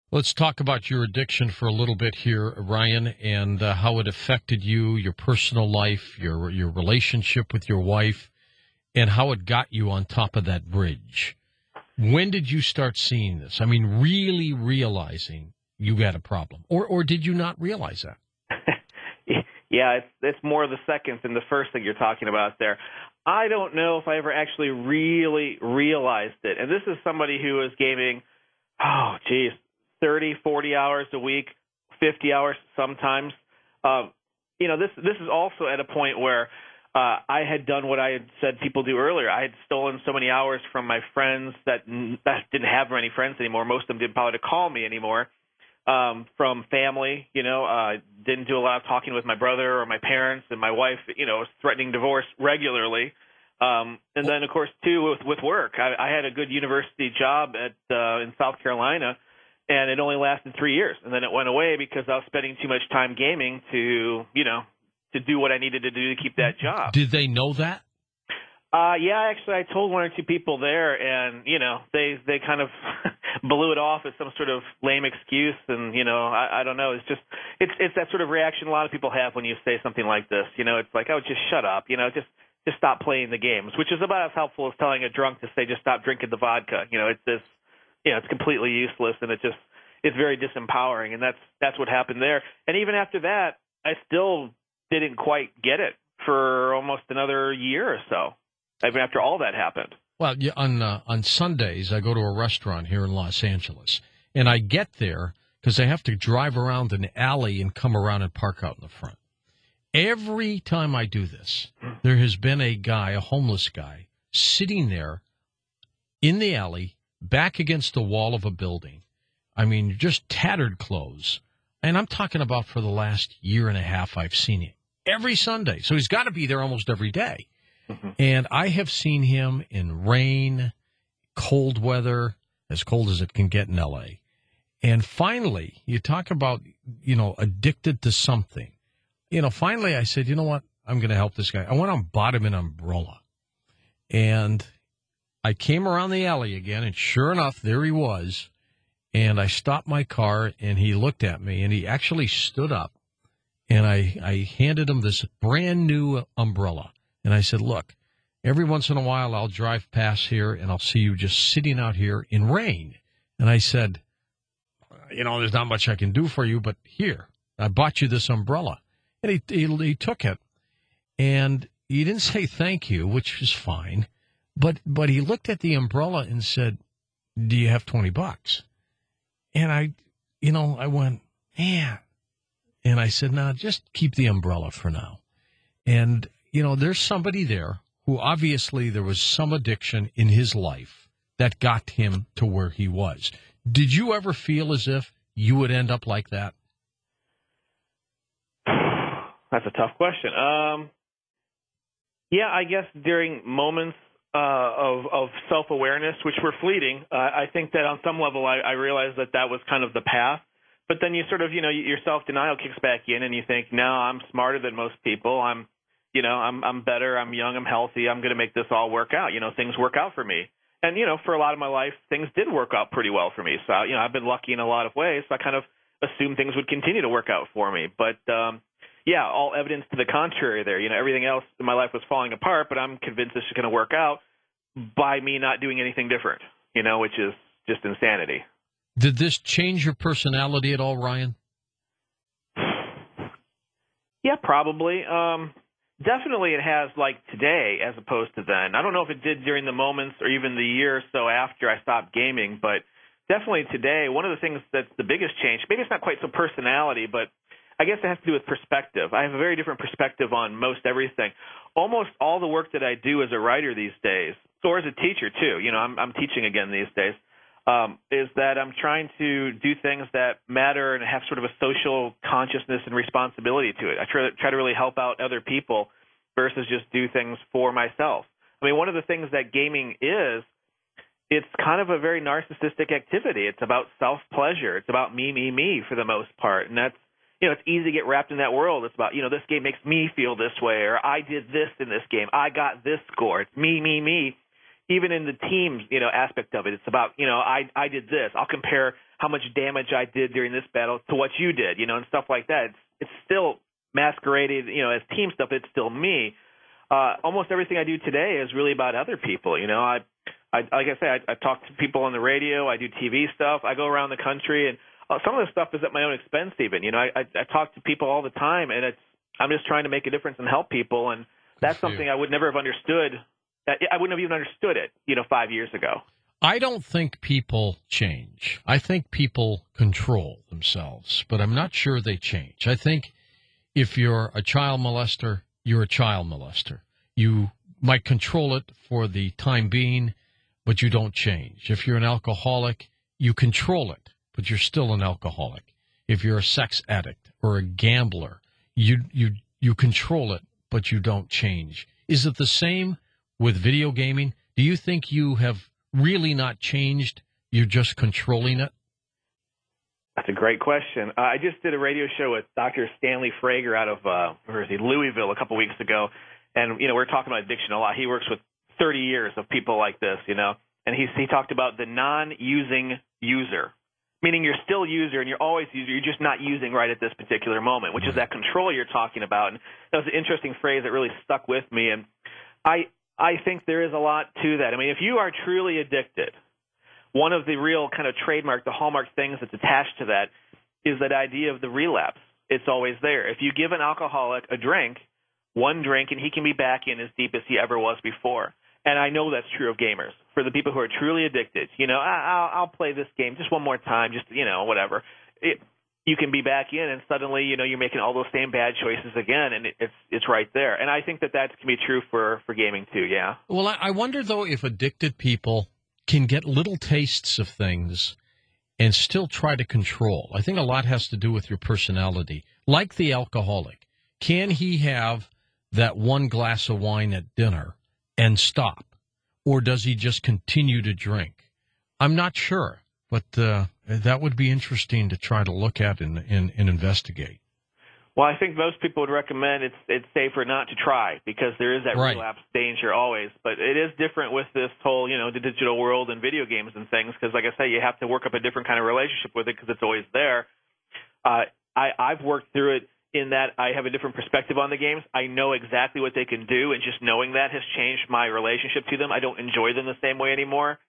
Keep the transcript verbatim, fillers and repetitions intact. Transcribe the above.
Let's talk about your addiction for a little bit here, Ryan, and uh, how it affected you, your personal life, your your relationship with your wife, and how it got you on top of that bridge. When did you start seeing this? I mean, really realizing you got a problem, or or did you not realize that? Yeah, it's it's more the second than the first thing you're talking about there. I don't know if I ever actually really realized it. And this is somebody who is gaming, oh, geez, thirty, forty hours a week, fifty hours sometimes. Um, you know, this this is also at a point where uh, I had done what I had said people do earlier. I had stolen so many hours from my friends that, that didn't have any friends anymore. Most of them didn't bother to call me anymore. Um, from family, you know, uh, didn't do a lot of talking with my brother or my parents, and my wife, you know, was threatening divorce regularly. Um, and then, of course, too, with, with work, I, I had a good university job at uh, in South Carolina, and it only lasted three years, and then it went away because I was spending too much time gaming to, you know, to do what I needed to do to keep that job. Did they know that? Uh, yeah, actually, I told one or two people there, and you know, they they kind of blew it off as some sort of lame excuse, and you know, I, I don't know. It's just it's it's that sort of reaction a lot of people have when you say something like this. You know, it's like, oh, just shut up. You know, just just stop playing the games, which is about as helpful as telling a drunk to say just stop drinking the vodka. You know, it's this, you know, it's completely useless, and it just it's very disempowering, and that's that's what happened there. And even after that, I still didn't quite get it for almost another year or so. Even after all that happened. Well, yeah, on uh, on Sundays, I go to a restaurant here in Los Angeles, and I get there because I have to drive around an alley and come around and park out in the front. Every time I do this, there has been a guy, a homeless guy, sitting there in the alley, back against the wall of a building. I mean, just tattered clothes. And I'm talking about for the last year and a half I've seen him. Every Sunday. So he's got to be there almost every day. Mm-hmm. And I have seen him in rain, cold weather, as cold as it can get in L A. And finally, you talk about, you know, addicted to something. You know, finally I said, you know what? I'm going to help this guy. I went out and bought him an umbrella. And I came around the alley again, and sure enough, there he was. And I stopped my car, and he looked at me, and he actually stood up. And I, I handed him this brand new umbrella. And I said, look, every once in a while I'll drive past here and I'll see you just sitting out here in rain. And I said, you know, there's not much I can do for you, but here, I bought you this umbrella. And he, he, he took it. And he didn't say thank you, which is fine. But, but he looked at the umbrella and said, do you have twenty bucks? And I, you know, I went, man. And I said, no, just keep the umbrella for now. And you know, there's somebody there who obviously there was some addiction in his life that got him to where he was. Did you ever feel as if you would end up like that? That's a tough question. Um, yeah, I guess during moments uh, of, of self-awareness, which were fleeting, uh, I think that on some level I, I realized that that was kind of the path. But then you sort of, you know, your self-denial kicks back in and you think, no, I'm smarter than most people. I'm You know, I'm I'm better, I'm young, I'm healthy, I'm going to make this all work out. You know, things work out for me. And, you know, for a lot of my life, things did work out pretty well for me. So, you know, I've been lucky in a lot of ways. So I kind of assumed things would continue to work out for me. But, um, yeah, all evidence to the contrary there. You know, everything else in my life was falling apart, but I'm convinced this is going to work out by me not doing anything different, you know, which is just insanity. Did this change your personality at all, Ryan? Yeah, probably. Um Definitely it has, like, today as opposed to then. I don't know if it did during the moments or even the year or so after I stopped gaming, but definitely today, one of the things that's the biggest change, maybe it's not quite so personality, but I guess it has to do with perspective. I have a very different perspective on most everything. Almost all the work that I do as a writer these days, or as a teacher too, you know, I'm, I'm teaching again these days, um, is that I'm trying to do things that matter and have sort of a social consciousness and responsibility to it. I try, try to really help out other people versus just do things for myself. I mean, one of the things that gaming is, it's kind of a very narcissistic activity. It's about self-pleasure. It's about me, me, me for the most part. And that's, you know, it's easy to get wrapped in that world. It's about, you know, this game makes me feel this way, or I did this in this game. I got this score. It's me, me, me. Even in the team, you know, aspect of it, it's about, you know, I I did this. I'll compare how much damage I did during this battle to what you did, you know, and stuff like that. It's, it's still masqueraded, you know, as team stuff. It's still me. Uh, almost everything I do today is really about other people. You know, I, I like I say, I, I talk to people on the radio. I do T V stuff. I go around the country, and uh, some of the stuff is at my own expense. Even, you know, I, I, I talk to people all the time, and it's I'm just trying to make a difference and help people, and that's something I would never have understood. I wouldn't have even understood it, you know, five years ago. I don't think people change. I think people control themselves, but I'm not sure they change. I think if you're a child molester, you're a child molester. You might control it for the time being, but you don't change. If you're an alcoholic, you control it, but you're still an alcoholic. If you're a sex addict or a gambler, you you you control it, but you don't change. Is it the same with video gaming? Do you think you have really not changed? You're just controlling it? That's a great question. Uh, I just did a radio show with Doctor Stanley Frager out of uh, where is he, Louisville, a couple weeks ago, and you know we're talking about addiction a lot. He works with thirty years of people like this, you know, and he he talked about the non-using user, meaning you're still a user and you're always user. You're just not using right at this particular moment, which is that control you're talking about. And that was an interesting phrase that really stuck with me. And I I think there is a lot to that. I mean, if you are truly addicted, one of the real kind of trademark, the hallmark things that's attached to that is that idea of the relapse. It's always there. If you give an alcoholic a drink, one drink, and he can be back in as deep as he ever was before. And I know that's true of gamers. For the people who are truly addicted, you know, I, I'll, I'll play this game just one more time, just, you know, whatever. It, you can be back in, and suddenly, you know, you're making all those same bad choices again, and it, it's it's right there. And I think that that can be true for, for gaming too, yeah. Well, I wonder, though, if addicted people can get little tastes of things and still try to control. I think a lot has to do with your personality. Like the alcoholic, can he have that one glass of wine at dinner and stop? Or does he just continue to drink? I'm not sure, but uh, that would be interesting to try to look at and, and, and investigate. Well, I think most people would recommend it's it's safer not to try because there is that right. relapse danger always. But it is different with this whole, you know, the digital world and video games and things because, like I say, you have to work up a different kind of relationship with it because it's always there. Uh, I, I've worked through it in that I have a different perspective on the games. I know exactly what they can do, and just knowing that has changed my relationship to them. I don't enjoy them the same way anymore.